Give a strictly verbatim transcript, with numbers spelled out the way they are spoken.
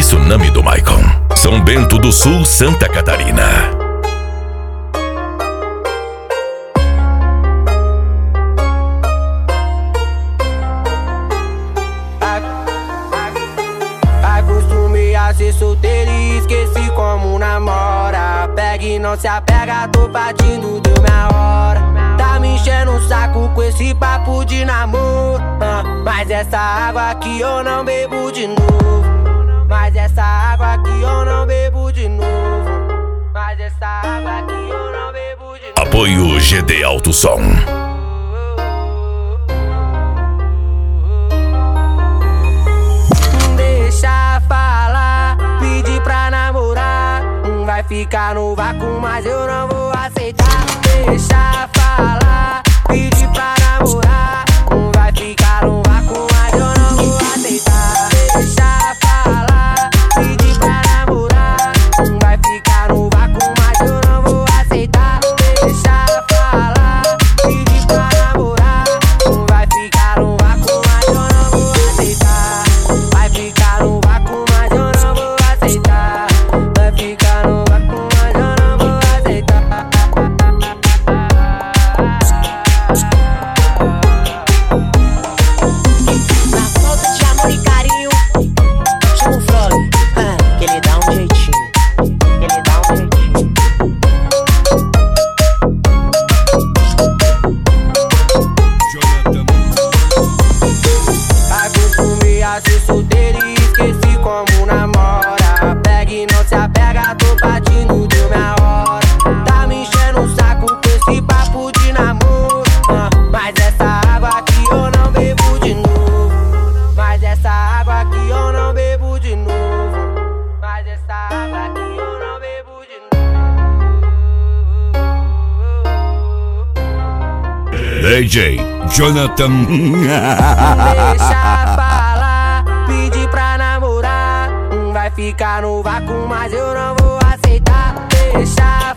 Tsunami do Maicon, São Bento do Sul, Santa Catarina. Acostumei a ser solteiro e esqueci como namora. Pega e não se apega, tô partindo, deu minha hora. Tá me enchendo o saco com esse papo de namoro, ah, mas essa água aqui eu não bebo de novo. Mas essa água aqui eu não bebo de novo. Mas essa água aqui eu não bebo de novo. Apoio G D Alto Som. Deixa falar, pedir pra namorar. Vai ficar no vácuo, mas eu não vou aceitar. Deixa falar, pedir pra namorar. Vai ficar no vácuo, mas eu não vou aceitar. Deixa falar, pedir pra namorar. Vai ficar no vácuo, mas eu não vou aceitar. Deixa falar, pedir pra namorar. Vai ficar no vácuo, mas eu não vou aceitar. Vai ficar no vácuo, mas eu não vou aceitar. Vai ficar no vácuo, mas eu não vou aceitar. Na falta de amor e carinho, chama o Frog, que ele dá um jeitinho. Ele dá um jeitinho. Acostumei a ser solteiro e esqueci como namora. Pega e não se apega, tô partindo, deu minha hora. Tá me enchendo o saco com esse papo de namoro, ah, mas essa água aqui eu não bebo de novo. Mas essa água aqui eu não bebo de novo. Mas essa água aqui eu não bebo de novo. D J Jonathan. Deixa falar, pedir pra namorar. Vai ficar no vácuo, mas eu não vou aceitar. Deixa